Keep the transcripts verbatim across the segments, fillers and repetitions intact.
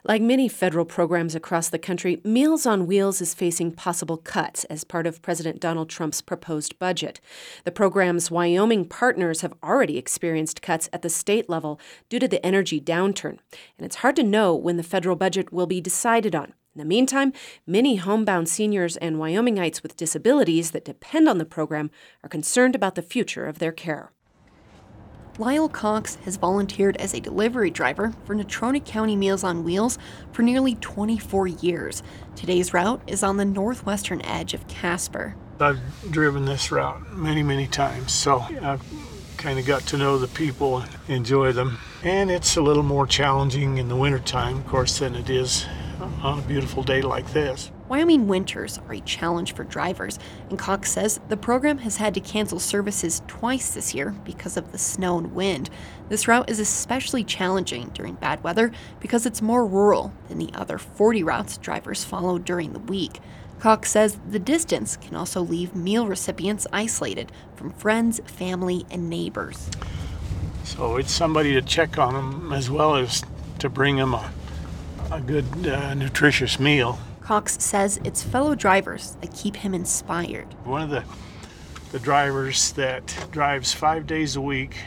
Like many federal programs across the country, Meals on Wheels is facing possible cuts as part of President Donald Trump's proposed budget. The program's Wyoming partners have already experienced cuts at the state level due to the energy downturn, and it's hard to know when the federal budget will be decided on. In the meantime, many homebound seniors and Wyomingites with disabilities that depend on the program are concerned about the future of their care. Lyle Cox has volunteered as a delivery driver for Natrona County Meals on Wheels for nearly twenty-four years. Today's route is on the northwestern edge of Casper. I've driven this route many, many times, so I've kind of got to know the people and enjoy them. And it's a little more challenging in the wintertime, of course, than it is on a beautiful day like this. Wyoming winters are a challenge for drivers, and Cox says the program has had to cancel services twice this year because of the snow and wind. This route is especially challenging during bad weather because it's more rural than the other forty routes drivers follow during the week. Cox says the distance can also leave meal recipients isolated from friends, family, and neighbors. So it's somebody to check on them as well as to bring them a, a good, uh, nutritious meal. Cox says it's fellow drivers that keep him inspired. One of the, the drivers that drives five days a week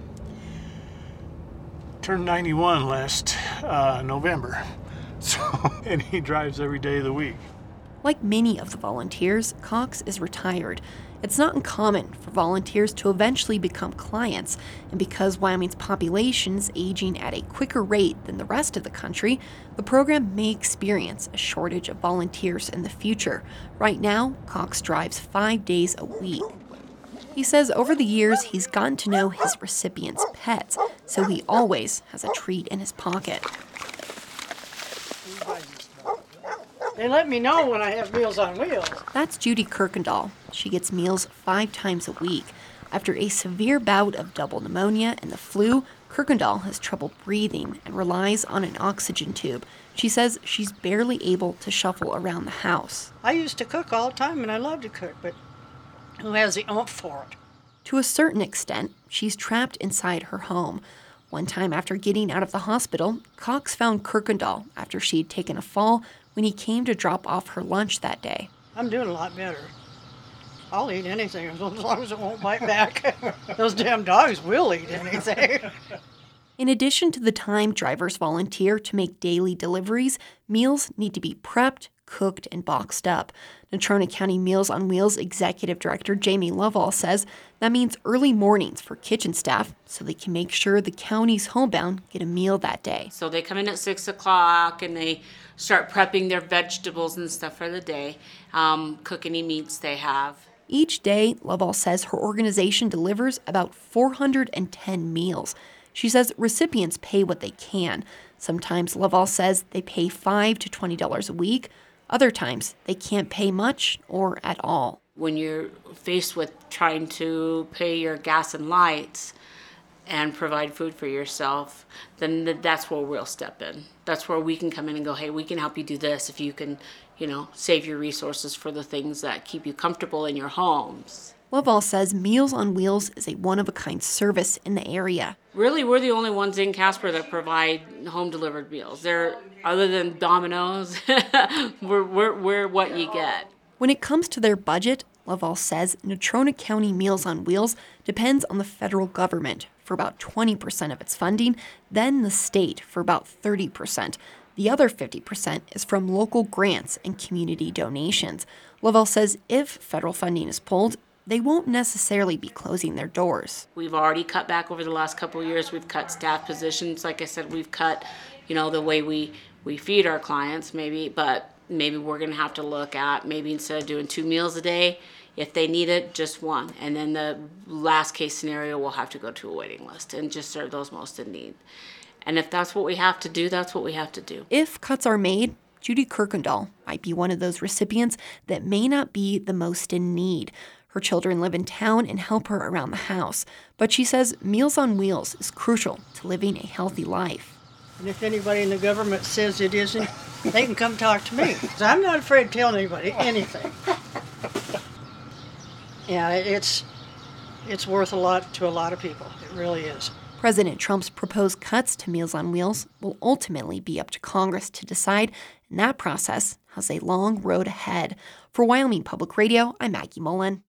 turned ninety-one last uh, November, so and he drives every day of the week. Like many of the volunteers, Cox is retired. It's not uncommon for volunteers to eventually become clients, and because Wyoming's population is aging at a quicker rate than the rest of the country, the program may experience a shortage of volunteers in the future. Right now, Cox drives five days a week. He says over the years he's gotten to know his recipients' pets, so he always has a treat in his pocket. They let me know when I have Meals on Wheels. That's Judy Kirkendall. She gets meals five times a week. After a severe bout of double pneumonia and the flu, Kirkendall has trouble breathing and relies on an oxygen tube. She says she's barely able to shuffle around the house. I used to cook all the time, and I love to cook, but who has the oomph for it? To a certain extent, she's trapped inside her home. One time after getting out of the hospital, Cox found Kirkendall after she'd taken a fall when he came to drop off her lunch that day. I'm doing a lot better. I'll eat anything as long as it won't bite back. Those damn dogs will eat anything. In addition to the time drivers volunteer to make daily deliveries, meals need to be prepped, cooked, and boxed up. Natrona County Meals on Wheels Executive Director Jamie Lovell says that means early mornings for kitchen staff so they can make sure the county's homebound get a meal that day. So they come in at six o'clock and they start prepping their vegetables and stuff for the day, um, cook any meats they have. Each day, Lovell says her organization delivers about four hundred ten meals. She says recipients pay what they can. Sometimes Lovell says they pay five to twenty dollars a week. Other times, they can't pay much or at all. When you're faced with trying to pay your gas and lights and provide food for yourself, then that's where we'll step in. That's where we can come in and go, hey, we can help you do this if you can, you know, save your resources for the things that keep you comfortable in your homes. Lovell says Meals on Wheels is a one-of-a-kind service in the area. Really, we're the only ones in Casper that provide home-delivered meals. They're, other than Domino's, we're, we're, we're what you get. When it comes to their budget, Lovell says Natrona County Meals on Wheels depends on the federal government for about twenty percent of its funding, then the state for about thirty percent. The other fifty percent is from local grants and community donations. Lovell says if federal funding is pulled, they won't necessarily be closing their doors. We've already cut back over the last couple of years. We've cut staff positions. Like I said, we've cut, you know, the way we, we feed our clients maybe, but maybe we're going to have to look at maybe instead of doing two meals a day, if they need it, just one. And then the last case scenario, we'll have to go to a waiting list and just serve those most in need. And if that's what we have to do, that's what we have to do. If cuts are made, Judy Kirkendall might be one of those recipients that may not be the most in need. Her children live in town and help her around the house. But she says Meals on Wheels is crucial to living a healthy life. And if anybody in the government says it isn't, they can come talk to me. Because I'm not afraid to tell anybody anything. Yeah, it's, it's worth a lot to a lot of people. It really is. President Trump's proposed cuts to Meals on Wheels will ultimately be up to Congress to decide, and that process has a long road ahead. For Wyoming Public Radio, I'm Maggie Mullen.